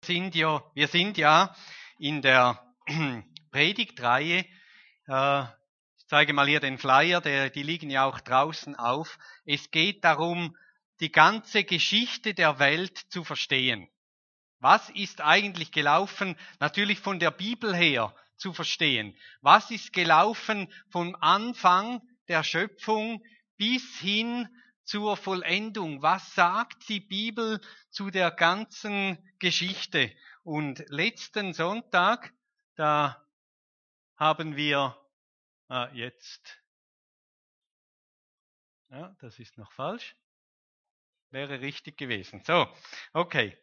Wir sind ja in der Predigtreihe, ich zeige mal hier den Flyer, die liegen ja auch draußen auf. Es geht darum, die ganze Geschichte der Welt zu verstehen. Was ist eigentlich gelaufen? Natürlich von der Bibel her zu verstehen. Was ist gelaufen vom Anfang der Schöpfung bis hin zur Vollendung? Was sagt die Bibel zu der ganzen Geschichte? Und letzten Sonntag, da haben wir das ist noch falsch, wäre richtig gewesen. So, okay.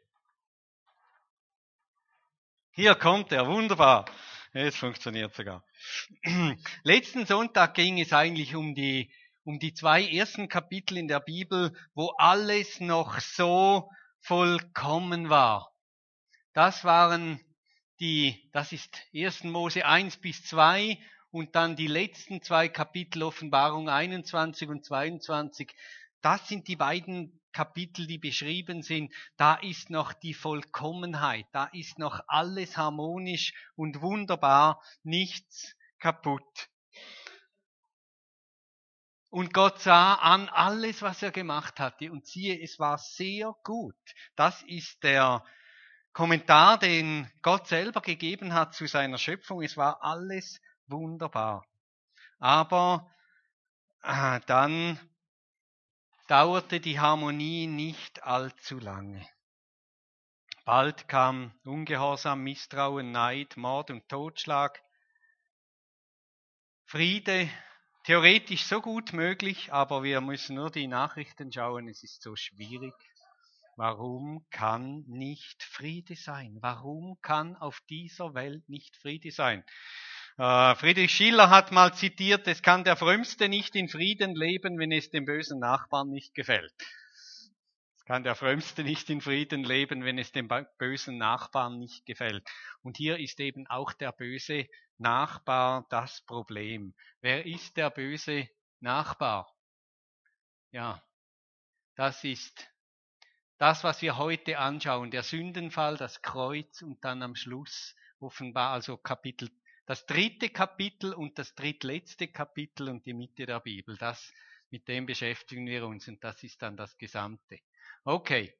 Hier kommt er, wunderbar. Es funktioniert sogar. Letzten Sonntag ging es eigentlich um die 2 ersten Kapitel in der Bibel, wo alles noch so vollkommen war. Das ist 1. Mose 1 bis 2 und dann die letzten 2 Kapitel Offenbarung 21 und 22. Das sind die beiden Kapitel, die beschrieben sind. Da ist noch die Vollkommenheit, da ist noch alles harmonisch und wunderbar, nichts kaputt. Und Gott sah an alles, was er gemacht hatte und siehe, es war sehr gut. Das ist der Kommentar, den Gott selber gegeben hat zu seiner Schöpfung. Es war alles wunderbar. Aber dann dauerte die Harmonie nicht allzu lange. Bald kam Ungehorsam, Misstrauen, Neid, Mord und Totschlag. Friede, theoretisch so gut möglich, aber wir müssen nur die Nachrichten schauen, es ist so schwierig. Warum kann nicht Friede sein? Warum kann auf dieser Welt nicht Friede sein? Friedrich Schiller hat mal zitiert, es kann der Frömmste nicht in Frieden leben, wenn es dem bösen Nachbarn nicht gefällt. Es kann der Frömmste nicht in Frieden leben, wenn es dem bösen Nachbarn nicht gefällt. Und hier ist eben auch der böse Nachbar das Problem. Wer ist der böse Nachbar? Ja, das ist das, was wir heute anschauen, der Sündenfall, das Kreuz und dann am Schluss offenbar, also das 3. Kapitel und das drittletzte Kapitel und die Mitte der Bibel. Mit dem beschäftigen wir uns und das ist dann das Gesamte. Okay.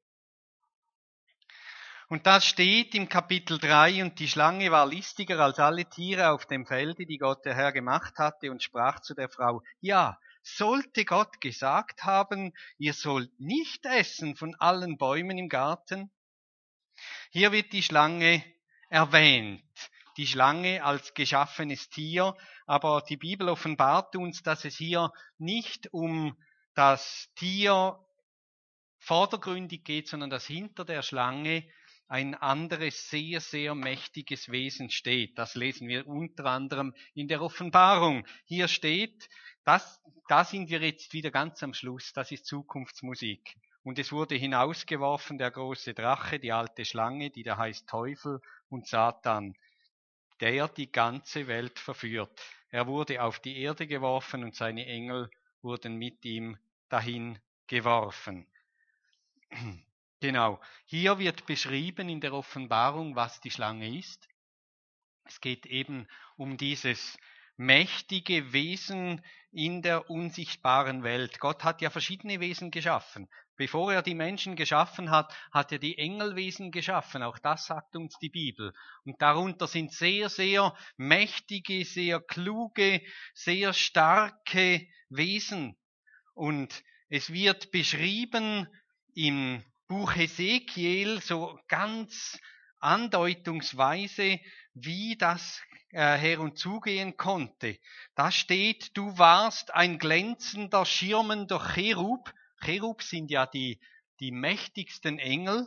Und das steht im Kapitel 3, und die Schlange war listiger als alle Tiere auf dem Felde, die Gott der Herr gemacht hatte, und sprach zu der Frau, ja, sollte Gott gesagt haben, ihr sollt nicht essen von allen Bäumen im Garten? Hier wird die Schlange erwähnt, die Schlange als geschaffenes Tier, aber die Bibel offenbart uns, dass es hier nicht um das Tier vordergründig geht, sondern dass hinter der Schlange ein anderes, sehr, sehr mächtiges Wesen steht. Das lesen wir unter anderem in der Offenbarung. Hier steht, da sind wir jetzt wieder ganz am Schluss, das ist Zukunftsmusik. Und es wurde hinausgeworfen, der große Drache, die alte Schlange, die da heißt Teufel und Satan, der die ganze Welt verführt. Er wurde auf die Erde geworfen und seine Engel wurden mit ihm dahin geworfen. Genau, hier wird beschrieben in der Offenbarung, was die Schlange ist. Es geht eben um dieses mächtige Wesen in der unsichtbaren Welt. Gott hat ja verschiedene Wesen geschaffen. Bevor er die Menschen geschaffen hat, hat er die Engelwesen geschaffen. Auch das sagt uns die Bibel. Und darunter sind sehr, sehr mächtige, sehr kluge, sehr starke Wesen. Und es wird beschrieben im Buch Hesekiel so ganz andeutungsweise, wie das her und zugehen konnte. Da steht, du warst ein glänzender, schirmender Cherub. Cherub sind ja die mächtigsten Engel.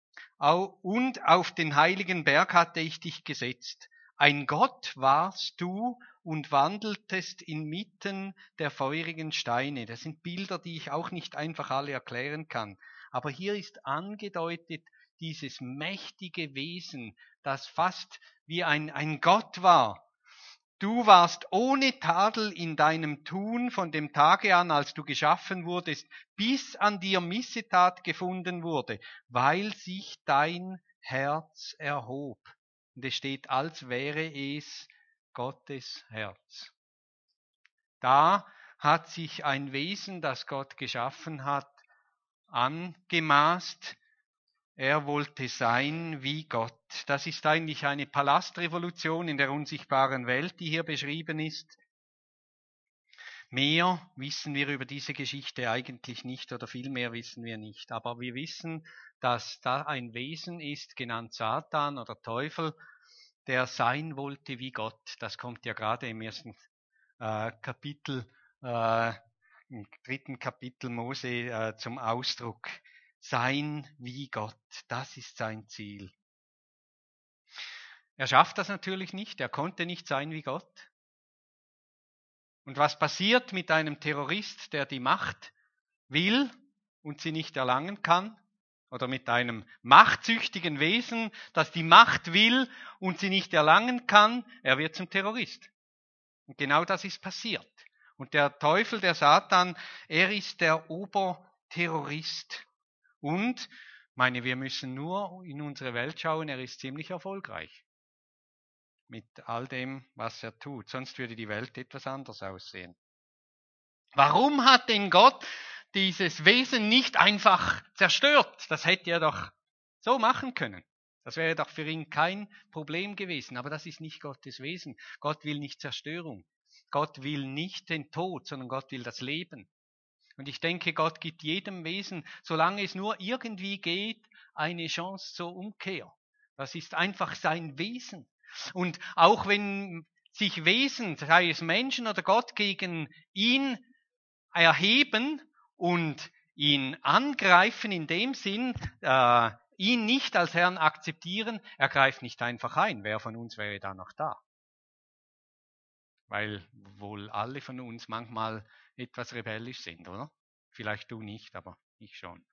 Und auf den heiligen Berg hatte ich dich gesetzt. Ein Gott warst du und wandeltest inmitten der feurigen Steine. Das sind Bilder, die ich auch nicht einfach alle erklären kann. Aber hier ist angedeutet dieses mächtige Wesen, das fast wie ein Gott war. Du warst ohne Tadel in deinem Tun von dem Tage an, als du geschaffen wurdest, bis an dir Missetat gefunden wurde, weil sich dein Herz erhob. Und es steht, als wäre es Gottes Herz. Da hat sich ein Wesen, das Gott geschaffen hat, angemaßt. Er wollte sein wie Gott. Das ist eigentlich eine Palastrevolution in der unsichtbaren Welt, die hier beschrieben ist. Mehr wissen wir über diese Geschichte eigentlich nicht oder viel mehr wissen wir nicht. Aber wir wissen, dass da ein Wesen ist, genannt Satan oder Teufel, der sein wollte wie Gott. Das kommt ja gerade im ersten Kapitel, im 3. Kapitel Mose zum Ausdruck. Sein wie Gott, das ist sein Ziel. Er schafft das natürlich nicht, er konnte nicht sein wie Gott. Und was passiert mit einem Terrorist, der die Macht will und sie nicht erlangen kann? Oder mit einem machtsüchtigen Wesen, das die Macht will und sie nicht erlangen kann? Er wird zum Terrorist. Und genau das ist passiert. Und der Teufel, der Satan, er ist der Oberterrorist. Und, wir müssen nur in unsere Welt schauen, er ist ziemlich erfolgreich. Mit all dem, was er tut. Sonst würde die Welt etwas anders aussehen. Warum hat denn Gott dieses Wesen nicht einfach zerstört? Das hätte er doch so machen können. Das wäre doch für ihn kein Problem gewesen. Aber das ist nicht Gottes Wesen. Gott will nicht Zerstörung. Gott will nicht den Tod, sondern Gott will das Leben. Und ich denke, Gott gibt jedem Wesen, solange es nur irgendwie geht, eine Chance zur Umkehr. Das ist einfach sein Wesen. Und auch wenn sich Wesen, sei es Menschen oder Gott, gegen ihn erheben und ihn angreifen in dem Sinn, ihn nicht als Herrn akzeptieren, er greift nicht einfach ein. Wer von uns wäre da noch da? Weil wohl alle von uns manchmal etwas rebellisch sind, oder? Vielleicht du nicht, aber ich schon.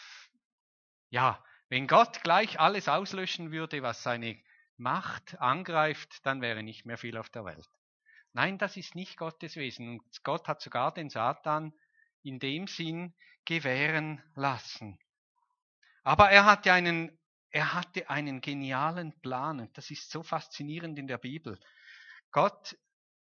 Ja, wenn Gott gleich alles auslöschen würde, was seine Macht angreift, dann wäre nicht mehr viel auf der Welt. Nein, das ist nicht Gottes Wesen. Und Gott hat sogar den Satan in dem Sinn gewähren lassen. Aber er hatte einen genialen Plan. Und das ist so faszinierend in der Bibel. Gott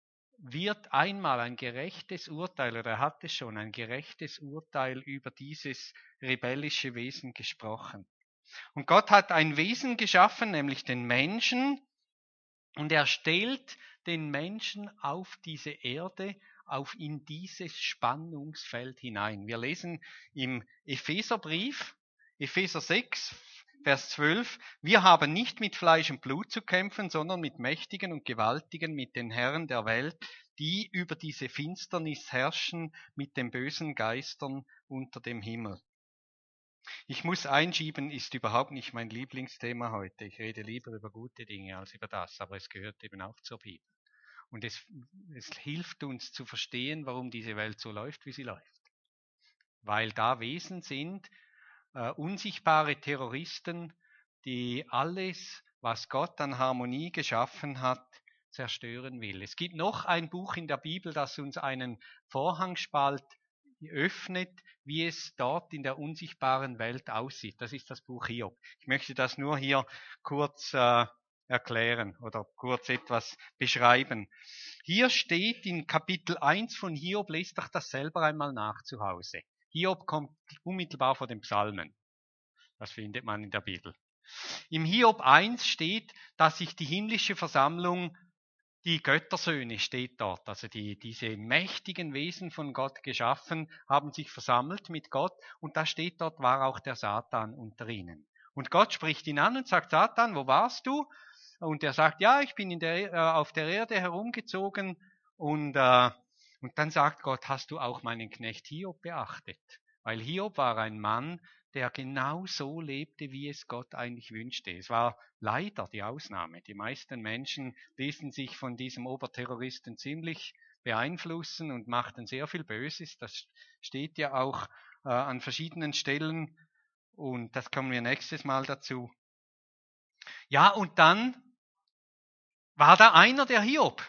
wird einmal ein gerechtes Urteil, oder er hat es schon, ein gerechtes Urteil über dieses rebellische Wesen gesprochen. Und Gott hat ein Wesen geschaffen, nämlich den Menschen, und er stellt den Menschen auf diese Erde, in dieses Spannungsfeld hinein. Wir lesen im Epheserbrief, Epheser 6, Vers 12, wir haben nicht mit Fleisch und Blut zu kämpfen, sondern mit Mächtigen und Gewaltigen, mit den Herren der Welt, die über diese Finsternis herrschen, mit den bösen Geistern unter dem Himmel. Ich muss einschieben, ist überhaupt nicht mein Lieblingsthema heute. Ich rede lieber über gute Dinge als über das, aber es gehört eben auch zur Bibel. Und es hilft uns zu verstehen, warum diese Welt so läuft, wie sie läuft. Weil da Wesen sind, unsichtbare Terroristen, die alles, was Gott an Harmonie geschaffen hat, zerstören will. Es gibt noch ein Buch in der Bibel, das uns einen Vorhangspalt öffnet, wie es dort in der unsichtbaren Welt aussieht. Das ist das Buch Hiob. Ich möchte das nur hier kurz erklären oder kurz etwas beschreiben. Hier steht in Kapitel 1 von Hiob, lest doch das selber einmal nach zu Hause. Hiob kommt unmittelbar vor den Psalmen. Das findet man in der Bibel. Im Hiob 1 steht, dass sich die himmlische Versammlung, die Göttersöhne steht dort, also diese mächtigen Wesen von Gott geschaffen, haben sich versammelt mit Gott und da steht dort, war auch der Satan unter ihnen. Und Gott spricht ihn an und sagt, Satan, wo warst du? Und er sagt, ja, ich bin auf der Erde herumgezogen und dann sagt Gott, hast du auch meinen Knecht Hiob beachtet? Weil Hiob war ein Mann, der genau so lebte, wie es Gott eigentlich wünschte. Es war leider die Ausnahme. Die meisten Menschen ließen sich von diesem Oberterroristen ziemlich beeinflussen und machten sehr viel Böses. Das steht ja auch an verschiedenen Stellen und das kommen wir nächstes Mal dazu. Ja, und dann war da einer, der Hiob.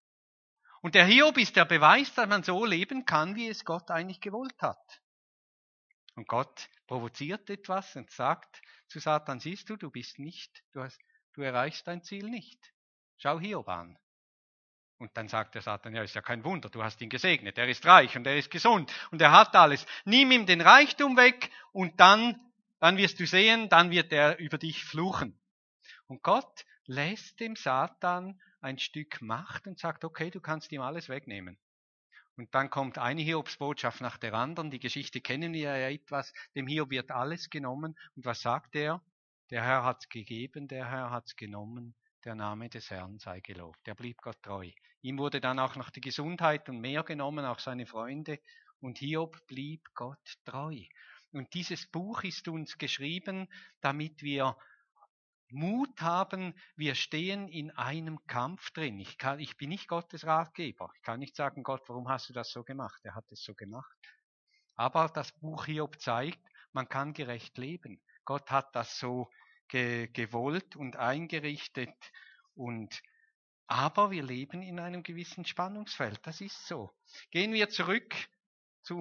Und der Hiob ist der Beweis, dass man so leben kann, wie es Gott eigentlich gewollt hat. Und Gott provoziert etwas und sagt, zu Satan, siehst du, du erreichst dein Ziel nicht. Schau Hiob an. Und dann sagt der Satan, ja, ist ja kein Wunder, du hast ihn gesegnet, er ist reich und er ist gesund und er hat alles. Nimm ihm den Reichtum weg und dann wirst du sehen, dann wird er über dich fluchen. Und Gott lässt dem Satan ein Stück Macht und sagt, okay, du kannst ihm alles wegnehmen. Und dann kommt eine Hiobsbotschaft nach der anderen. Die Geschichte kennen wir ja etwas. Dem Hiob wird alles genommen. Und was sagt er? Der Herr hat's gegeben, der Herr hat's genommen. Der Name des Herrn sei gelobt. Er blieb Gott treu. Ihm wurde dann auch noch die Gesundheit und mehr genommen, auch seine Freunde. Und Hiob blieb Gott treu. Und dieses Buch ist uns geschrieben, damit wir Mut haben, wir stehen in einem Kampf drin. Ich bin nicht Gottes Ratgeber. Ich kann nicht sagen, Gott, warum hast du das so gemacht? Er hat es so gemacht. Aber das Buch Hiob zeigt, man kann gerecht leben. Gott hat das so gewollt und eingerichtet. Aber wir leben in einem gewissen Spannungsfeld. Das ist so. Gehen wir zurück zu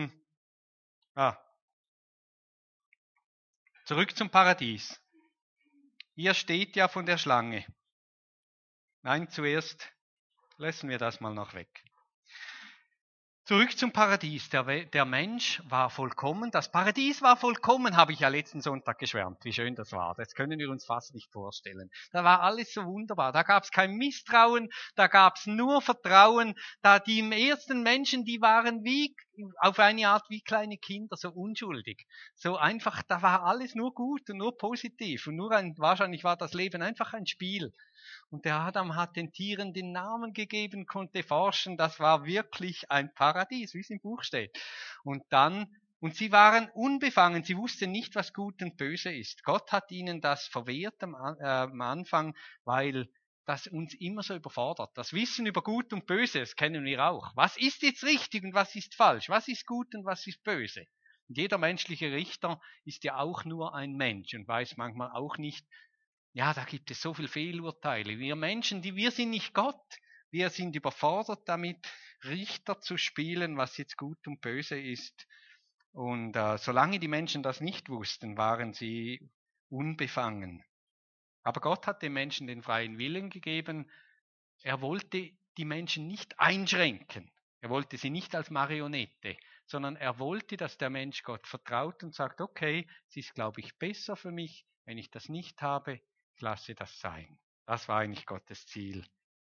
zurück zum Paradies. Hier steht ja von der Schlange. Nein, zuerst lassen wir das mal noch weg. Zurück zum Paradies. Der Mensch war vollkommen. Das Paradies war vollkommen, habe ich ja letzten Sonntag geschwärmt. Wie schön das war. Das können wir uns fast nicht vorstellen. Da war alles so wunderbar. Da gab es kein Misstrauen, da gab es nur Vertrauen. Da die ersten Menschen, die waren auf eine Art wie kleine Kinder, so unschuldig. So einfach, da war alles nur gut und nur positiv. Und wahrscheinlich war das Leben einfach ein Spiel. Und der Adam hat den Tieren den Namen gegeben, konnte forschen. Das war wirklich ein Paradies, wie es im Buch steht. Und sie waren unbefangen. Sie wussten nicht, was gut und böse ist. Gott hat ihnen das verwehrt am Anfang, weil das uns immer so überfordert. Das Wissen über Gut und Böse, das kennen wir auch. Was ist jetzt richtig und was ist falsch? Was ist gut und was ist böse? Und jeder menschliche Richter ist ja auch nur ein Mensch und weiß manchmal auch nicht, ja, da gibt es so viele Fehlurteile. Wir Menschen, wir sind nicht Gott. Wir sind überfordert damit, Richter zu spielen, was jetzt gut und böse ist. Und solange die Menschen das nicht wussten, waren sie unbefangen. Aber Gott hat den Menschen den freien Willen gegeben. Er wollte die Menschen nicht einschränken. Er wollte sie nicht als Marionette, sondern er wollte, dass der Mensch Gott vertraut und sagt, okay, es ist, glaube ich, besser für mich, wenn ich das nicht habe. Ich lasse das sein. Das war eigentlich Gottes Ziel.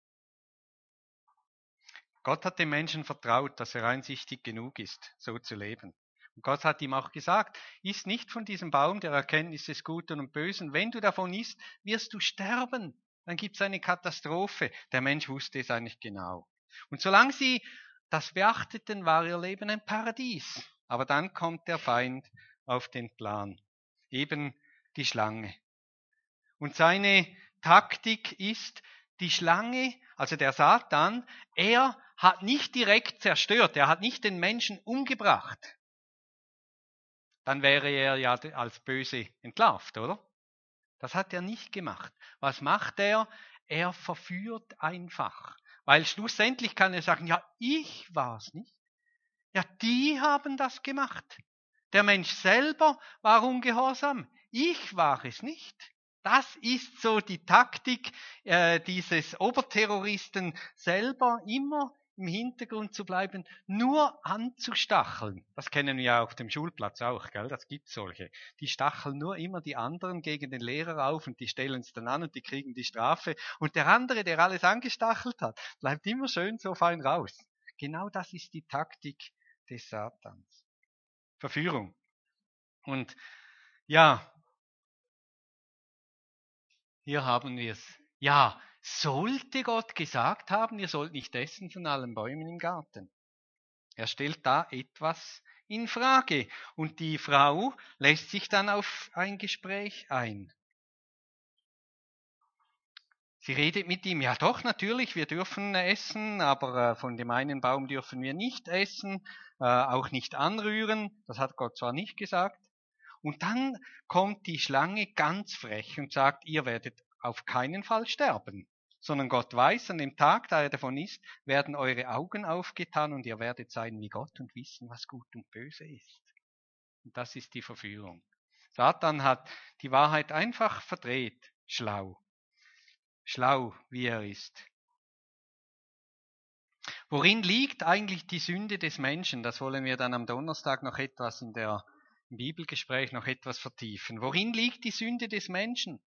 Gott hat dem Menschen vertraut, dass er einsichtig genug ist, so zu leben. Und Gott hat ihm auch gesagt, iss nicht von diesem Baum der Erkenntnis des Guten und Bösen. Wenn du davon isst, wirst du sterben. Dann gibt es eine Katastrophe. Der Mensch wusste es eigentlich genau. Und solange sie das beachteten, war ihr Leben ein Paradies. Aber dann kommt der Feind auf den Plan. Eben die Schlange. Und seine Taktik ist, die Schlange, also der Satan, er hat nicht direkt zerstört, er hat nicht den Menschen umgebracht. Dann wäre er ja als böse entlarvt, oder? Das hat er nicht gemacht. Was macht er? Er verführt einfach. Weil schlussendlich kann er sagen, ja, ich war es nicht. Ja, die haben das gemacht. Der Mensch selber war ungehorsam. Ich war es nicht. Das ist so die Taktik dieses Oberterroristen selber, immer im Hintergrund zu bleiben, nur anzustacheln. Das kennen wir auf dem Schulplatz auch, gell? Das gibt solche. Die stacheln nur immer die anderen gegen den Lehrer auf und die stellen es dann an und die kriegen die Strafe. Und der andere, der alles angestachelt hat, bleibt immer schön so fein raus. Genau das ist die Taktik des Satans. Verführung. Und ja, hier haben wir es. Ja, sollte Gott gesagt haben, ihr sollt nicht essen von allen Bäumen im Garten. Er stellt da etwas in Frage. Und die Frau lässt sich dann auf ein Gespräch ein. Sie redet mit ihm, ja doch, natürlich, wir dürfen essen, aber von dem einen Baum dürfen wir nicht essen, auch nicht anrühren. Das hat Gott zwar nicht gesagt. Und dann kommt die Schlange ganz frech und sagt, ihr werdet auf keinen Fall sterben, sondern Gott weiß, an dem Tag, da er davon isst, werden eure Augen aufgetan und ihr werdet sein wie Gott und wissen, was gut und böse ist. Und das ist die Verführung. Satan hat die Wahrheit einfach verdreht. Schlau. Schlau, wie er ist. Worin liegt eigentlich die Sünde des Menschen? Das wollen wir dann am Donnerstag noch etwas im Bibelgespräch noch etwas vertiefen. Worin liegt die Sünde des Menschen?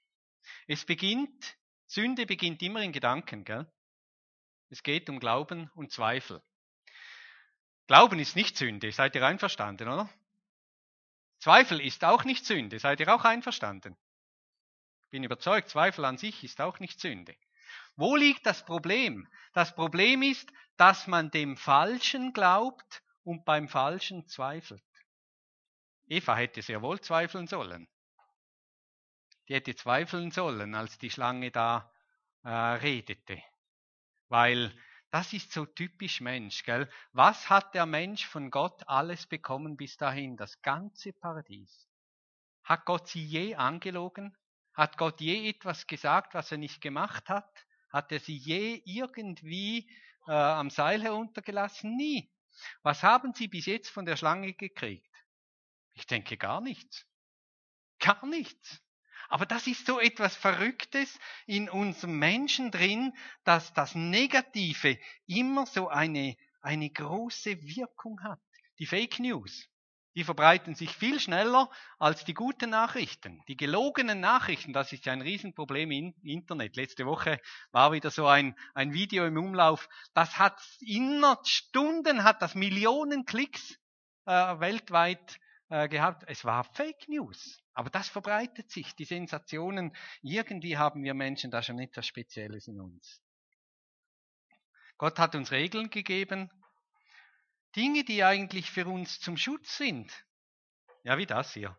Sünde beginnt immer in Gedanken, gell? Es geht um Glauben und Zweifel. Glauben ist nicht Sünde, seid ihr einverstanden, oder? Zweifel ist auch nicht Sünde, seid ihr auch einverstanden? Bin überzeugt, Zweifel an sich ist auch nicht Sünde. Wo liegt das Problem? Das Problem ist, dass man dem Falschen glaubt und beim Falschen zweifelt. Eva hätte sehr wohl zweifeln sollen. Die hätte zweifeln sollen, als die Schlange da redete. Weil das ist so typisch Mensch, gell? Was hat der Mensch von Gott alles bekommen bis dahin? Das ganze Paradies. Hat Gott sie je angelogen? Hat Gott je etwas gesagt, was er nicht gemacht hat? Hat er sie je irgendwie am Seil heruntergelassen? Nie. Was haben sie bis jetzt von der Schlange gekriegt? Ich denke gar nichts. Gar nichts. Aber das ist so etwas Verrücktes in unserem Menschen drin, dass das Negative immer so eine große Wirkung hat. Die Fake News, die verbreiten sich viel schneller als die guten Nachrichten. Die gelogenen Nachrichten, das ist ja ein Riesenproblem im Internet. Letzte Woche war wieder so ein Video im Umlauf. Das hat innerhalb Stunden, hat das Millionen Klicks weltweit gehabt. Es war Fake News. Aber das verbreitet sich, die Sensationen. Irgendwie haben wir Menschen da schon etwas Spezielles in uns. Gott hat uns Regeln gegeben, Dinge, die eigentlich für uns zum Schutz sind. Ja, wie das hier.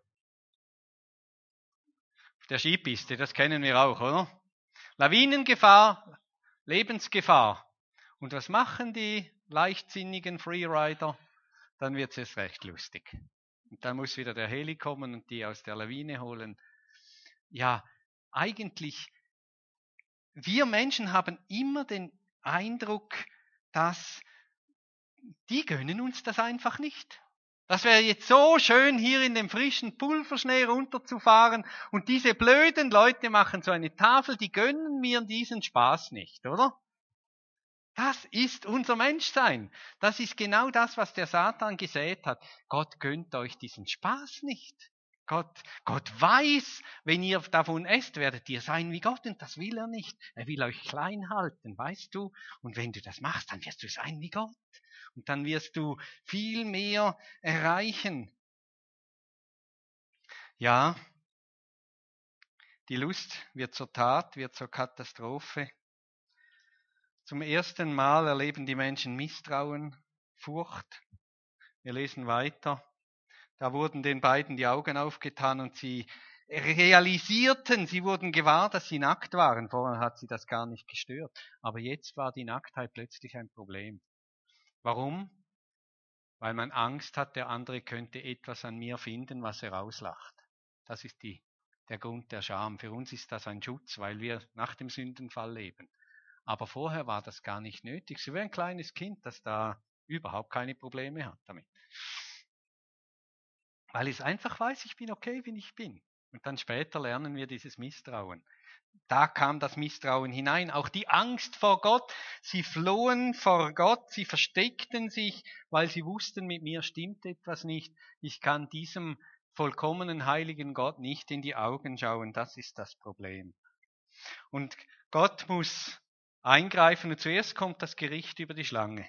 Auf der Skipiste, das kennen wir auch, oder? Lawinengefahr, Lebensgefahr. Und was machen die leichtsinnigen Freerider? Dann wird es erst recht lustig. Und dann muss wieder der Heli kommen und die aus der Lawine holen. Ja, eigentlich, wir Menschen haben immer den Eindruck, dass die gönnen uns das einfach nicht. Das wäre jetzt so schön, hier in dem frischen Pulverschnee runterzufahren und diese blöden Leute machen so eine Tafel, die gönnen mir diesen Spaß nicht, oder? Das ist unser Menschsein. Das ist genau das, was der Satan gesät hat. Gott gönnt euch diesen Spaß nicht. Gott weiß, wenn ihr davon esst, werdet ihr sein wie Gott und das will er nicht. Er will euch klein halten, weißt du? Und wenn du das machst, dann wirst du sein wie Gott. Und dann wirst du viel mehr erreichen. Ja, die Lust wird zur Tat, wird zur Katastrophe. Zum ersten Mal erleben die Menschen Misstrauen, Furcht. Wir lesen weiter. Da wurden den beiden die Augen aufgetan und sie realisierten, sie wurden gewahr, dass sie nackt waren. Vorher hat sie das gar nicht gestört. Aber jetzt war die Nacktheit plötzlich ein Problem. Warum? Weil man Angst hat, der andere könnte etwas an mir finden, was er auslacht. Das ist der Grund der Scham. Für uns ist das ein Schutz, weil wir nach dem Sündenfall leben. Aber vorher war das gar nicht nötig. Sie wäre ein kleines Kind, das da überhaupt keine Probleme hat damit. Weil es einfach weiß, ich bin okay, wie ich bin. Und dann später lernen wir dieses Misstrauen. Da kam das Misstrauen hinein, auch die Angst vor Gott. Sie flohen vor Gott, sie versteckten sich, weil sie wussten, mit mir stimmt etwas nicht. Ich kann diesem vollkommenen heiligen Gott nicht in die Augen schauen. Das ist das Problem. Und Gott muss eingreifen und zuerst kommt das Gericht über die Schlange.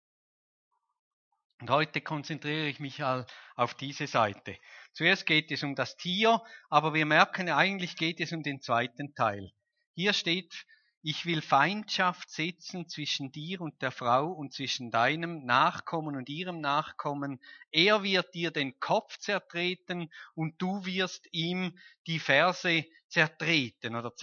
Und heute konzentriere ich mich auf diese Seite. Zuerst geht es um das Tier, aber wir merken, eigentlich geht es um den zweiten Teil. Hier steht, ich will Feindschaft setzen zwischen dir und der Frau und zwischen deinem Nachkommen und ihrem Nachkommen. Er wird dir den Kopf zertreten und du wirst ihm die Ferse zertreten. Oder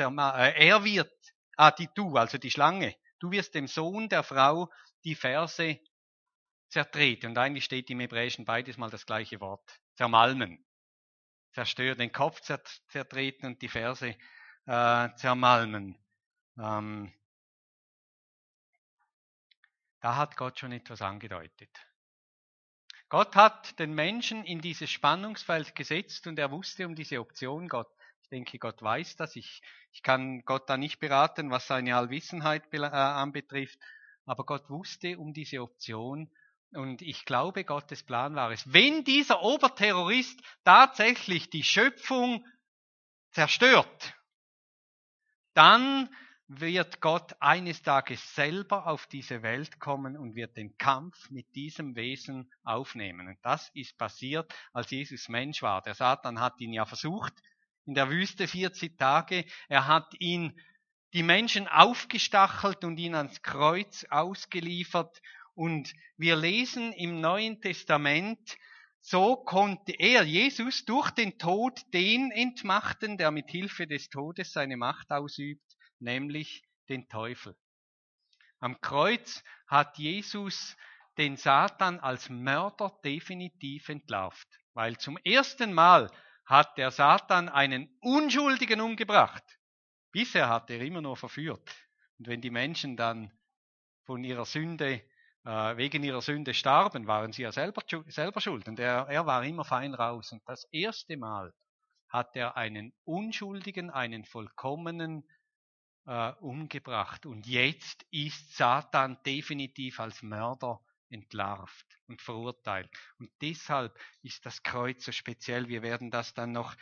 die Schlange. Du wirst dem Sohn der Frau die Ferse zertreten. Und eigentlich steht im Hebräischen beides mal das gleiche Wort. Zermalmen. Zerstören, den Kopf zertreten und die Ferse zermalmen. Da hat Gott schon etwas angedeutet. Gott hat den Menschen in dieses Spannungsfeld gesetzt und er wusste um diese Option. Ich denke, Gott weiß das. Ich kann Gott da nicht beraten, was seine Allwissenheit anbetrifft. Aber Gott wusste um diese Option. Und ich glaube, Gottes Plan war es. Wenn dieser Oberterrorist tatsächlich die Schöpfung zerstört, dann wird Gott eines Tages selber auf diese Welt kommen und wird den Kampf mit diesem Wesen aufnehmen. Und das ist passiert, als Jesus Mensch war. Der Satan hat ihn ja versucht in der Wüste 40 Tage. Er hat die Menschen aufgestachelt und ihn ans Kreuz ausgeliefert. Und wir lesen im Neuen Testament, so konnte er, Jesus, durch den Tod den entmachten, der mit Hilfe des Todes seine Macht ausübt, nämlich den Teufel. Am Kreuz hat Jesus den Satan als Mörder definitiv entlarvt, weil zum ersten Mal hat der Satan einen Unschuldigen umgebracht. Bisher hat er immer nur verführt. Und wenn die Menschen dann von ihrer Sünde wegen ihrer Sünde starben, waren sie ja selber schuld. Und er war immer fein raus. Und das erste Mal hat er einen Unschuldigen, einen Vollkommenen umgebracht. Und jetzt ist Satan definitiv als Mörder entlarvt und verurteilt. Und deshalb ist das Kreuz so speziell. Wir werden das dann auch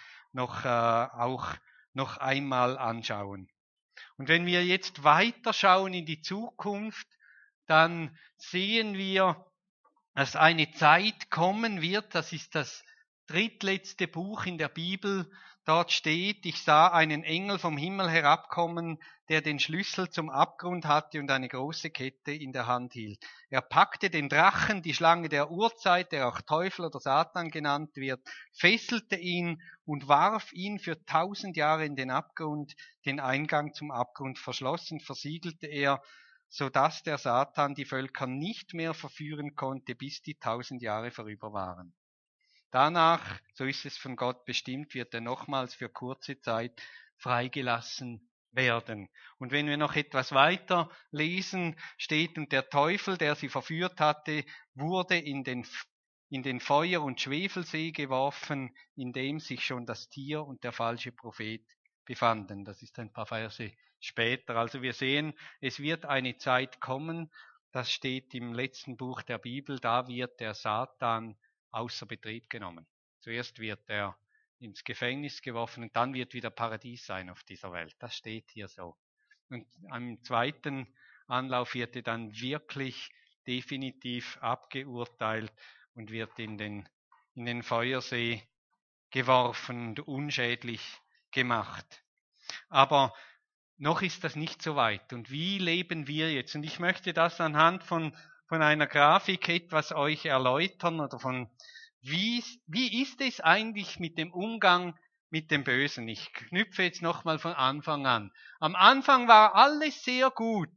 noch einmal anschauen. Und wenn wir jetzt weiterschauen in die Zukunft, dann sehen wir, dass eine Zeit kommen wird, das ist das drittletzte Buch in der Bibel, dort steht, ich sah einen Engel vom Himmel herabkommen, der den Schlüssel zum Abgrund hatte und eine große Kette in der Hand hielt. Er packte den Drachen, die Schlange der Urzeit, der auch Teufel oder Satan genannt wird, fesselte ihn und warf ihn für 1000 Jahre in den Abgrund, den Eingang zum Abgrund verschlossen, versiegelte er, so dass der Satan die Völker nicht mehr verführen konnte, bis die 1000 Jahre vorüber waren. Danach, so ist es von Gott bestimmt, wird er nochmals für kurze Zeit freigelassen werden. Und wenn wir noch etwas weiter lesen, steht, und der Teufel, der sie verführt hatte, wurde in den Feuer- und Schwefelsee geworfen, in dem sich schon das Tier und der falsche Prophet befanden. Das ist ein paar Verse später. Also wir sehen, es wird eine Zeit kommen, das steht im letzten Buch der Bibel, da wird der Satan außer Betrieb genommen. Zuerst wird er ins Gefängnis geworfen und dann wird wieder Paradies sein auf dieser Welt. Das steht hier so. Und am zweiten Anlauf wird er dann wirklich definitiv abgeurteilt und wird in den Feuersee geworfen und unschädlich gemacht. Aber noch ist das nicht so weit. Und wie leben wir jetzt? Und ich möchte das anhand von einer Grafik etwas euch erläutern oder wie ist es eigentlich mit dem Umgang mit dem Bösen? Ich knüpfe jetzt nochmal von Anfang an. Am Anfang war alles sehr gut.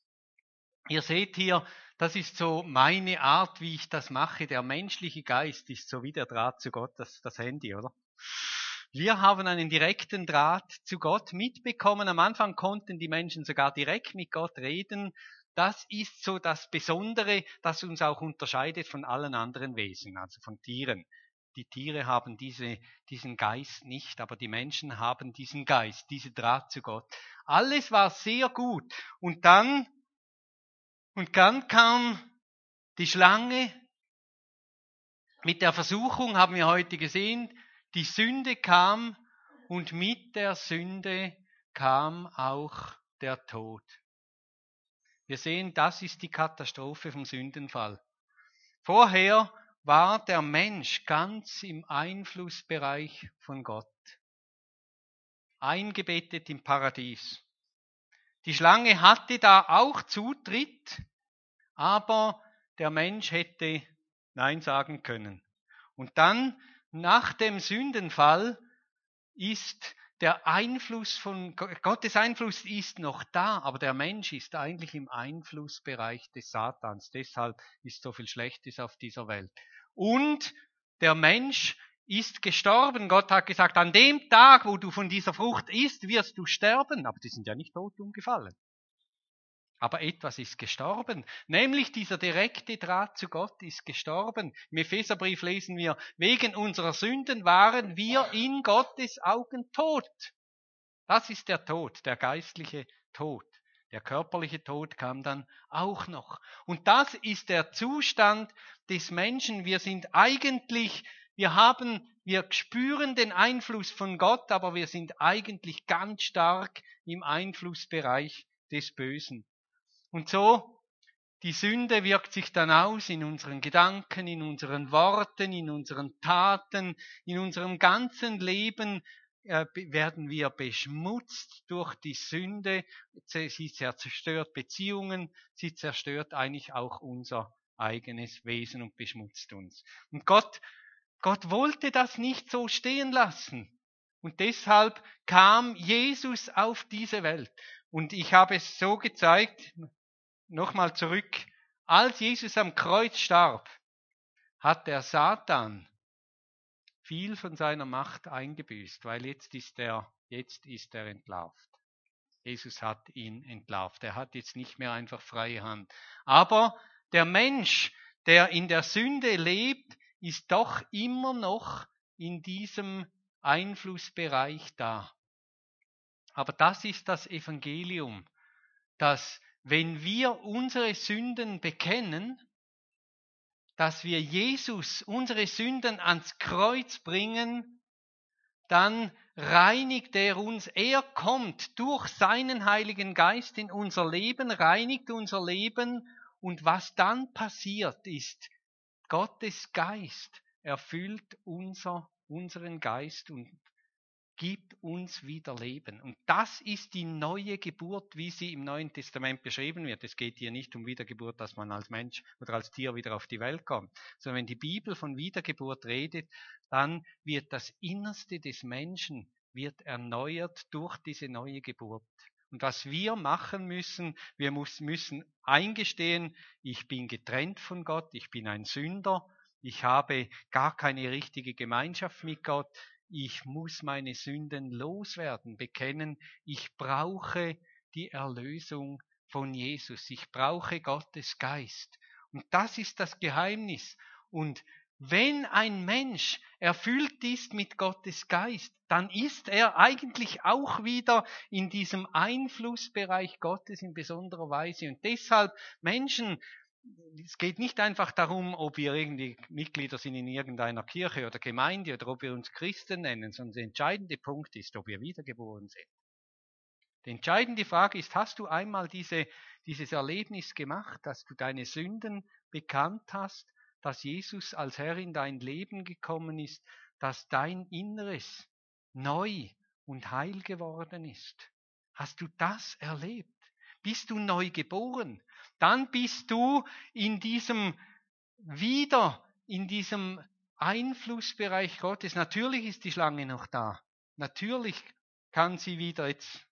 Ihr seht hier, das ist so meine Art, wie ich das mache. Der menschliche Geist ist so wie der Draht zu Gott, das Handy, oder? Wir haben einen direkten Draht zu Gott mitbekommen. Am Anfang konnten die Menschen sogar direkt mit Gott reden. Das ist so das Besondere, das uns auch unterscheidet von allen anderen Wesen, also von Tieren. Die Tiere haben diesen Geist nicht, aber die Menschen haben diesen Geist, diesen Draht zu Gott. Alles war sehr gut. Und dann kam die Schlange mit der Versuchung, haben wir heute gesehen. Die Sünde kam und mit der Sünde kam auch der Tod. Wir sehen, das ist die Katastrophe vom Sündenfall. Vorher war der Mensch ganz im Einflussbereich von Gott, eingebettet im Paradies. Die Schlange hatte da auch Zutritt, aber der Mensch hätte Nein sagen können. Und dann, nach dem Sündenfall, ist der Einfluss von Gottes Einfluss ist noch da, aber der Mensch ist eigentlich im Einflussbereich des Satans. Deshalb ist so viel Schlechtes auf dieser Welt. Und der Mensch ist gestorben. Gott hat gesagt, an dem Tag, wo du von dieser Frucht isst, wirst du sterben. Aber die sind ja nicht tot umgefallen. Aber etwas ist gestorben, nämlich dieser direkte Draht zu Gott ist gestorben. Im Epheserbrief lesen wir, wegen unserer Sünden waren wir in Gottes Augen tot. Das ist der Tod, der geistliche Tod. Der körperliche Tod kam dann auch noch. Und das ist der Zustand des Menschen. Wir spüren den Einfluss von Gott, aber wir sind eigentlich ganz stark im Einflussbereich des Bösen. Und so, die Sünde wirkt sich dann aus in unseren Gedanken, in unseren Worten, in unseren Taten, in unserem ganzen Leben werden wir beschmutzt durch die Sünde. Sie zerstört Beziehungen, sie zerstört eigentlich auch unser eigenes Wesen und beschmutzt uns. Und Gott wollte das nicht so stehen lassen. Und deshalb kam Jesus auf diese Welt. Und ich habe es so gezeigt, nochmal zurück, als Jesus am Kreuz starb, hat der Satan viel von seiner Macht eingebüßt, weil jetzt ist er entlarvt. Jesus hat ihn entlarvt. Er hat jetzt nicht mehr einfach freie Hand. Aber der Mensch, der in der Sünde lebt, ist doch immer noch in diesem Einflussbereich da. Aber das ist das Evangelium, dass wenn wir unsere Sünden bekennen, dass wir Jesus unsere Sünden ans Kreuz bringen, dann reinigt er uns. Er kommt durch seinen Heiligen Geist in unser Leben, reinigt unser Leben. Und was dann passiert ist, Gottes Geist erfüllt unseren Geist und gibt uns wieder Leben. Und das ist die neue Geburt, wie sie im Neuen Testament beschrieben wird. Es geht hier nicht um Wiedergeburt, dass man als Mensch oder als Tier wieder auf die Welt kommt, sondern wenn die Bibel von Wiedergeburt redet, dann wird das Innerste des Menschen erneuert durch diese neue Geburt. Und was wir machen müssen, wir müssen eingestehen, ich bin getrennt von Gott, ich bin ein Sünder, ich habe gar keine richtige Gemeinschaft mit Gott, ich muss meine Sünden loswerden, bekennen, ich brauche die Erlösung von Jesus, ich brauche Gottes Geist. Und das ist das Geheimnis. Und wenn ein Mensch erfüllt ist mit Gottes Geist, dann ist er eigentlich auch wieder in diesem Einflussbereich Gottes in besonderer Weise. Und deshalb Menschen, es geht nicht einfach darum, ob wir irgendwie Mitglieder sind in irgendeiner Kirche oder Gemeinde oder ob wir uns Christen nennen, sondern der entscheidende Punkt ist, ob wir wiedergeboren sind. Die entscheidende Frage ist, hast du einmal dieses Erlebnis gemacht, dass du deine Sünden bekannt hast, dass Jesus als Herr in dein Leben gekommen ist, dass dein Inneres neu und heil geworden ist? Hast du das erlebt? Bist du neu geboren? Dann bist du in diesem Einflussbereich Gottes. Natürlich ist die Schlange noch da. Natürlich kann sie wieder jetzt,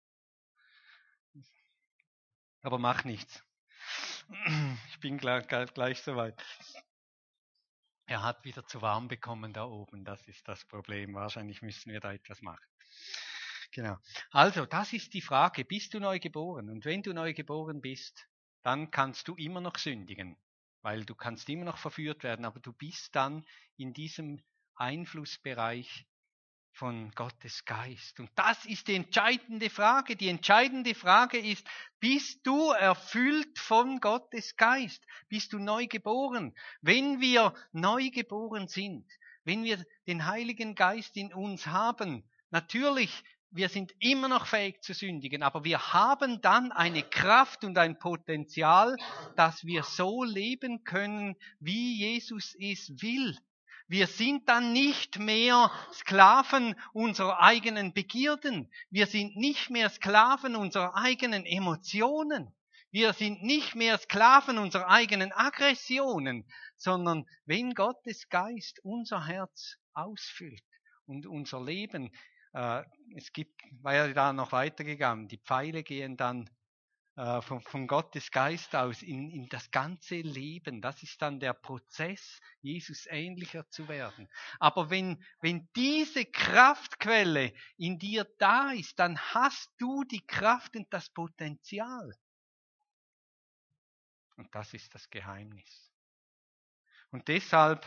aber mach nichts. Ich bin gleich soweit. Er hat wieder zu warm bekommen da oben. Das ist das Problem. Wahrscheinlich müssen wir da etwas machen. Genau. Also, das ist die Frage. Bist du neu geboren? Und wenn du neu geboren bist, dann kannst du immer noch sündigen, weil du kannst immer noch verführt werden, aber du bist dann in diesem Einflussbereich von Gottes Geist. Und das ist die entscheidende Frage. Die entscheidende Frage ist, bist du erfüllt von Gottes Geist? Bist du neu geboren? Wenn wir neu geboren sind, wenn wir den Heiligen Geist in uns haben, natürlich, wir sind immer noch fähig zu sündigen, aber wir haben dann eine Kraft und ein Potenzial, dass wir so leben können, wie Jesus es will. Wir sind dann nicht mehr Sklaven unserer eigenen Begierden. Wir sind nicht mehr Sklaven unserer eigenen Emotionen. Wir sind nicht mehr Sklaven unserer eigenen Aggressionen, sondern wenn Gottes Geist unser Herz ausfüllt und unser Leben, war ja da noch weitergegangen, die Pfeile gehen dann von Gottes Geist aus in das ganze Leben. Das ist dann der Prozess, Jesus ähnlicher zu werden. Aber wenn diese Kraftquelle in dir da ist, dann hast du die Kraft und das Potenzial. Und das ist das Geheimnis. Und deshalb,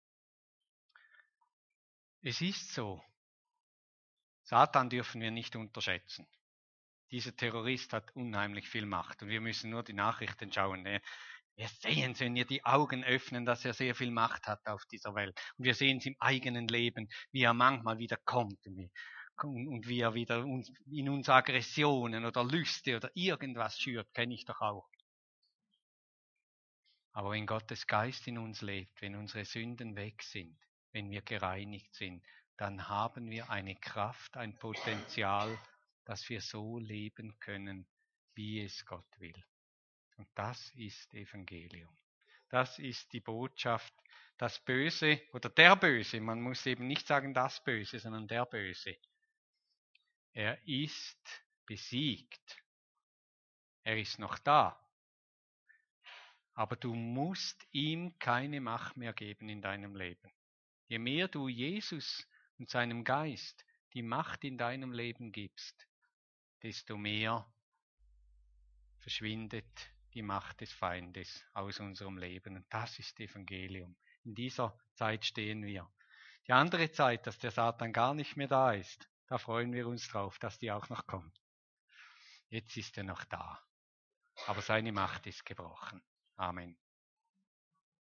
es ist so, Satan dürfen wir nicht unterschätzen. Dieser Terrorist hat unheimlich viel Macht und wir müssen nur die Nachrichten schauen. Wir sehen es, wenn wir die Augen öffnen, dass er sehr viel Macht hat auf dieser Welt. Und wir sehen es im eigenen Leben, wie er manchmal wieder kommt und wie er wieder in uns Aggressionen oder Lüste oder irgendwas schürt, kenne ich doch auch. Aber wenn Gottes Geist in uns lebt, wenn unsere Sünden weg sind, wenn wir gereinigt sind, dann haben wir eine Kraft, ein Potenzial, dass wir so leben können, wie es Gott will. Und das ist Evangelium. Das ist die Botschaft, das Böse oder der Böse, man muss eben nicht sagen das Böse, sondern der Böse. Er ist besiegt. Er ist noch da. Aber du musst ihm keine Macht mehr geben in deinem Leben. Je mehr du Jesus und seinem Geist die Macht in deinem Leben gibst, desto mehr verschwindet die Macht des Feindes aus unserem Leben. Und das ist Evangelium. In dieser Zeit stehen wir. Die andere Zeit, dass der Satan gar nicht mehr da ist, da freuen wir uns drauf, dass die auch noch kommt. Jetzt ist er noch da. Aber seine Macht ist gebrochen. Amen.